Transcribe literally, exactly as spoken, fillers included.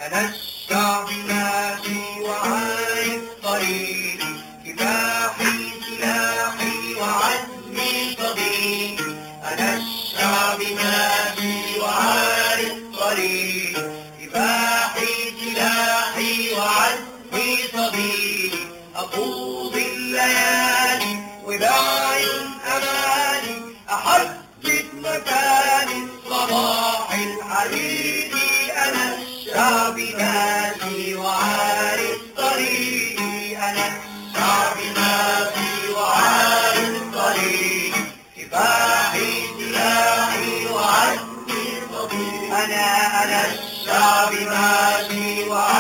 أنا الشعب ماشي وعارف طريقي، كفاحي سلاحي وعزمي صديقي. أنا الشعب ماشي وعارف طريقي، كفاحي سلاحي وعزمي صديقي. أفوض الليالي وبعين أماني، أحدد مكان الصباح الحديدي. أنا الشعب ماشي وعارف طريقي، أنا الشعب ماشي وعارف طريقي، كفاحي سلاحي وعزمي صديقي. أنا أنا الشعب ماشي وعارف